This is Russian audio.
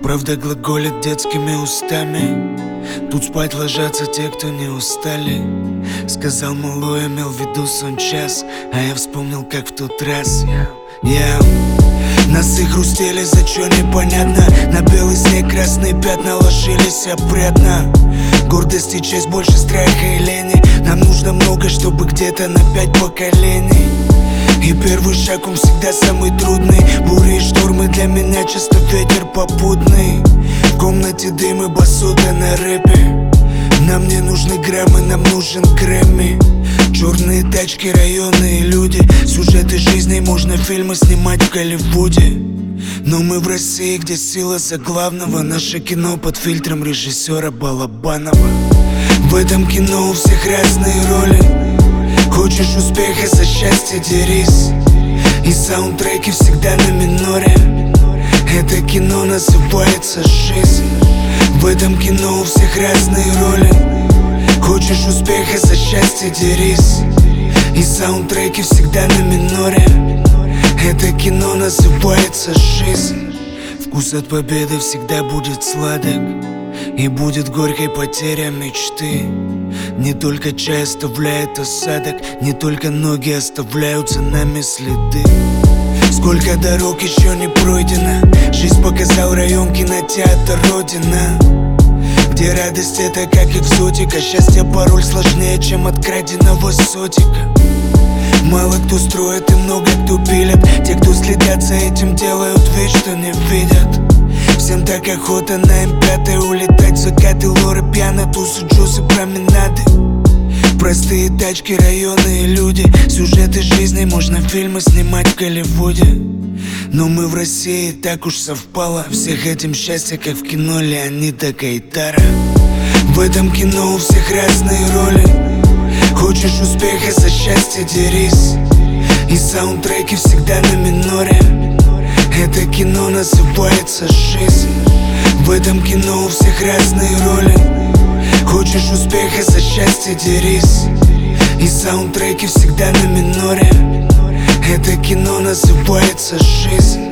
Правда глаголит детскими устами. Тут спать ложатся те, кто не устали. Сказал малой, имел в виду сон час, а я вспомнил, как в тот раз носы хрустели, за чё непонятно. На белый снег красные пятна ложились опрятно. Гордость и честь больше страха и лени. Нам нужно много, чтобы где-то на 5 поколений. И первый шаг, он всегда самый трудный. Бури и штормы для меня часто ветер попутный. В комнате дым и басота на рэпе. Нам не нужны граммы, нам нужен Грэмми. Черные тачки, районы и люди. Сюжеты жизни, можно фильмы снимать в Голливуде. Но мы в России, где сила за главного. Наше кино под фильтром режиссера Балабанова. В этом кино у всех разные роли. Хочешь успеха, за счастье дерись. И саундтреки всегда на миноре. Это кино называется жизнь. В этом кино у всех разные роли. Хочешь успеха, за счастье дерись. И саундтреки всегда на миноре. Это кино называется жизнь. Вкус от победы всегда будет сладок. И будет горькой потеря мечты. Не только чай оставляет осадок, не только ноги оставляют за нами следы. Сколько дорог еще не пройдено. Жизнь показал район, кинотеатр, родина. Где радость это как экзотика. Счастье пароль сложнее, чем от краденого сотика. Мало кто строит и много кто пилит. Те, кто следят за этим, делают вид, что не видят. Всем так охота на М5 улетать в закаты, лоры, пьяно, тусы, джусы, променады. Простые тачки, районы и люди. Сюжеты жизни, можно фильмы снимать в Голливуде. Но мы в России, так уж совпало. Всех этим счастье, как в кино Леонида Гайдара. В этом кино у всех разные роли. Хочешь успеха, за счастье дерись. И саундтреки всегда на миноре. Это кино называется жизнь. В этом кино у всех разные роли. Хочешь успеха, за счастье дерись. И саундтреки всегда на миноре. Это кино называется жизнь.